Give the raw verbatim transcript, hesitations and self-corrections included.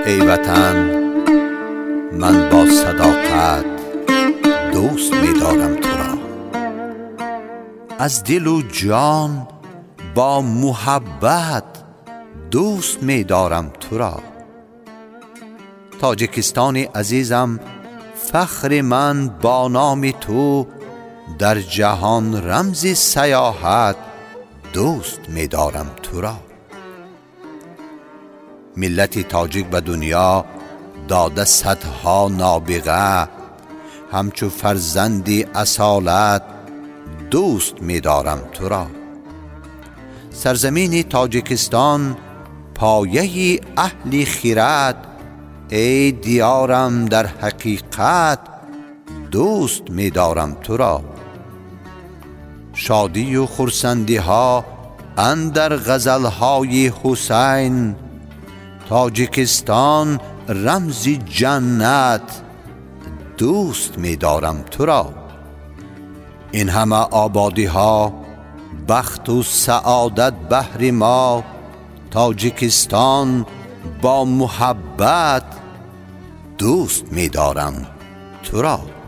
ای وطن من با صداقت دوست می دارم تو را، از دل و جان با محبت دوست می دارم تو را. تاجیکستان عزیزم فخر من با نام تو، در جهان رمز سیاحت دوست می دارم تو را. ملت تاجیک به دنیا داده صدها نابغه، همچو فرزندی اصالت دوست می دارم تو را. سرزمین تاجیکستان پایه اهل خرد، ای دیارم در حقیقت دوست می دارم تو را. شادی و خرسندی ها اندر غزل های حسین، تاجیکستان رمز جنت دوست می دارم تو را. این همه آبادی ها بخت و سعادت بهر ما، تاجیکستان با محبت دوست می دارم تو را.